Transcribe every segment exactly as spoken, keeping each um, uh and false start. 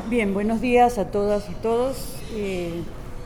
Bien, buenos días a todas y todos. Eh,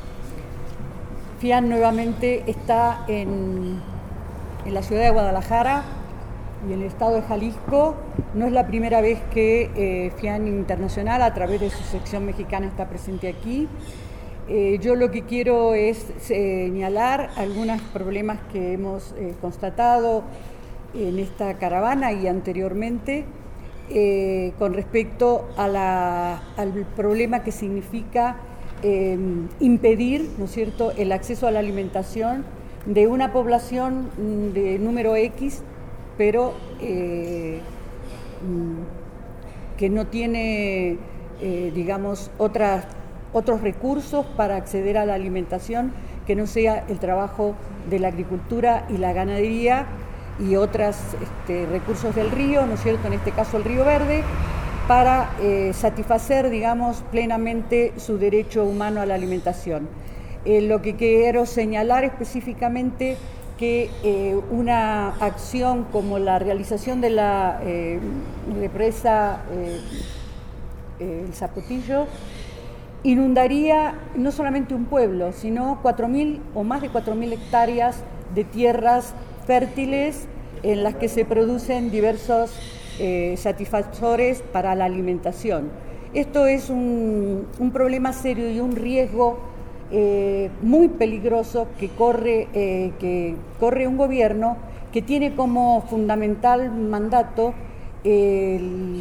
FIAN nuevamente está en, en la ciudad de Guadalajara y en el estado de Jalisco. No es la primera vez que eh, FIAN Internacional, a través de su sección mexicana, está presente aquí. Eh, yo lo que quiero es señalar algunos problemas que hemos eh, constatado en esta caravana y anteriormente, eh, con respecto a la, al problema que significa eh, impedir, ¿no es cierto?, el acceso a la alimentación de una población de número X, pero eh, que no tiene, eh, digamos, otras, otros recursos para acceder a la alimentación que no sea el trabajo de la agricultura y la ganadería y otros este, recursos del río, ¿no es cierto?, en este caso el Río Verde, para eh, satisfacer, digamos, plenamente su derecho humano a la alimentación. Eh, lo que quiero señalar específicamente que eh, una acción como la realización de la eh, represa eh, eh, El Zapotillo inundaría no solamente un pueblo, sino cuatro mil o más de cuatro mil hectáreas de tierras fértiles en las que se producen diversos eh, satisfactores para la alimentación. Esto es un, un problema serio y un riesgo eh, muy peligroso que corre, eh, que corre un gobierno que tiene como fundamental mandato el,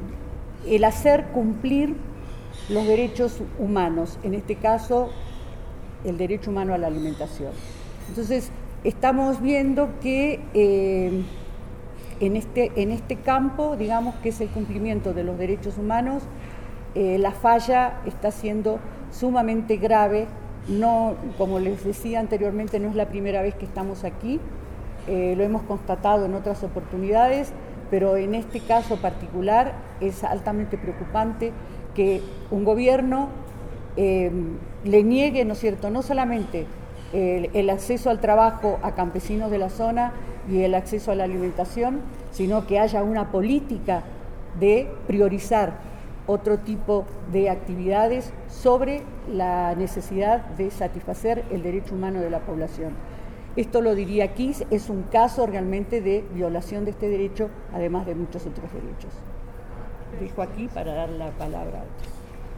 el hacer cumplir los derechos humanos, en este caso el derecho humano a la alimentación. Entonces, estamos viendo que eh, en, este, en este campo, digamos que es el cumplimiento de los derechos humanos, eh, la falla está siendo sumamente grave. No, como les decía anteriormente, no es la primera vez que estamos aquí, eh, lo hemos constatado en otras oportunidades, pero en este caso particular es altamente preocupante que un gobierno eh, le niegue, ¿no es cierto?, no solamente el, el acceso al trabajo a campesinos de la zona y el acceso a la alimentación, sino que haya una política de priorizar otro tipo de actividades sobre la necesidad de satisfacer el derecho humano de la población. Esto lo diría aquí, es un caso realmente de violación de este derecho, además de muchos otros derechos. Dejo aquí para dar la palabra a otros.